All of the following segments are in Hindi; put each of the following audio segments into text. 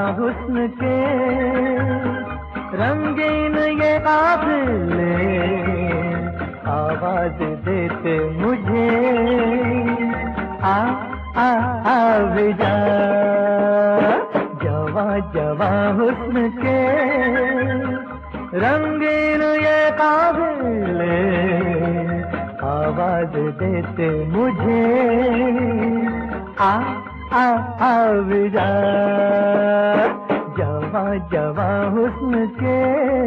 हुस्न के रंगीन ये काफिले आवाज देते मुझे आ आ आ जा। जवा जवा हुस्न के रंगीन ये काफिले आवाज देते मुझे आ आ आ जा। जवा जवा हुस्न के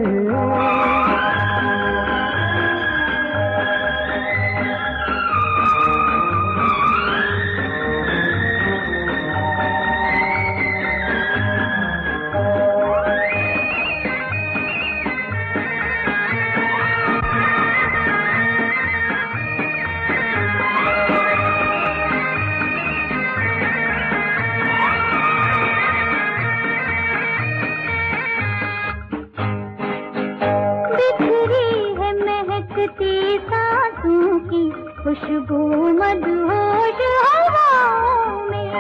सांसों की खुशबू मदहोश हवाओं में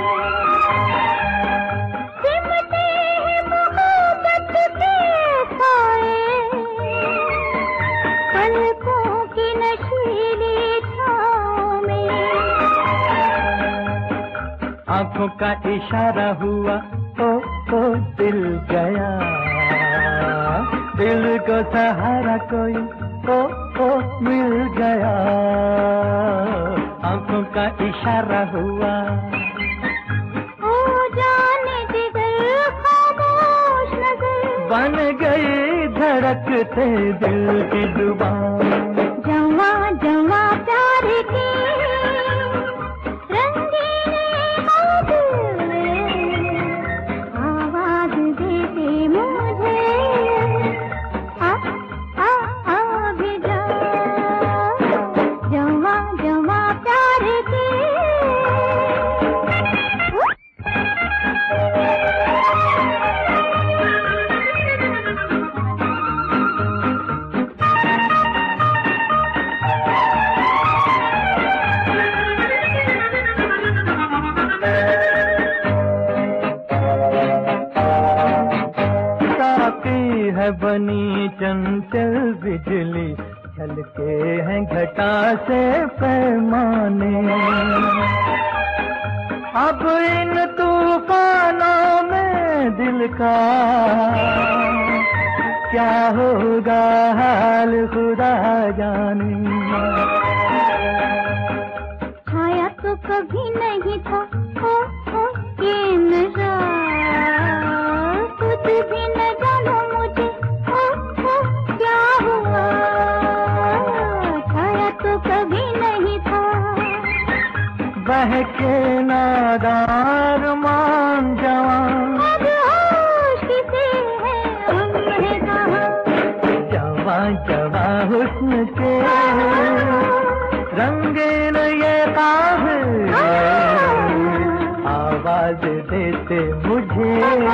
सिमटे हैं मोहब्बत के साए पलकों की नशीली छाँव में। आंखों का इशारा हुआ ओ दिल गया, दिल को सहारा कोई ओ मिल गया। आंखों का इशारा हुआ ओ जाने जिगर खामोश नजर बन गई धड़कते दिल की जुबान। जवा जवा प्यार की रंगीन बादल आवाज देते मुझे आ आ आ भी जा। जवा जवा प्यार की है बनी चंचल बिजली छलके हैं घटा से पैमाने। अब इन तूफानों में दिल का क्या होगा हाल खुदा जाने। छाया तो कभी नहीं था ये नशा कुछ भी न जानो मुझे क्या हुआ। छाया तो कभी नहीं था बहके नादार मान जवान। अब होश किसे है हमने कहा। जवा जवा हुस्न के रंगीन ये काफिले आवाज देते मुझे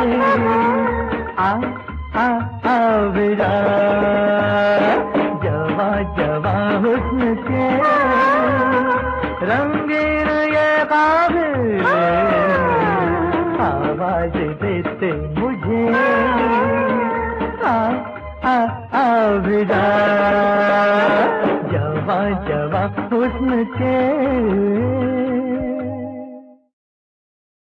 आ आ आ जा। जवा जवा हुस्न के रंगीन ये काफिले आवाज देते मुझे आ आ आ जा। जवा जवा हुस्न के